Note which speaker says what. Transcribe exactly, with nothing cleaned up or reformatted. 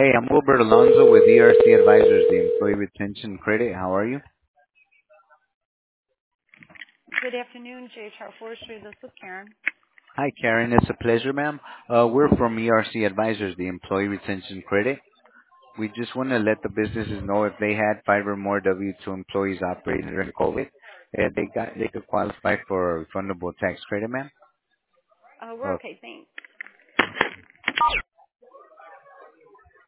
Speaker 1: Hey, I'm Wilbert Alonso with E R C Advisors, the Employee Retention Credit. How are you?
Speaker 2: Good afternoon, J H R Forestry. This is Karen.
Speaker 1: Hi, Karen. It's a pleasure, ma'am. Uh, we're from E R C Advisors, the Employee Retention Credit. We just want to let the businesses know if they had five or more W two employees operating during COVID, uh, they got they could qualify for a refundable tax credit, ma'am.
Speaker 2: Uh, we're
Speaker 1: Uh,
Speaker 2: okay, thanks.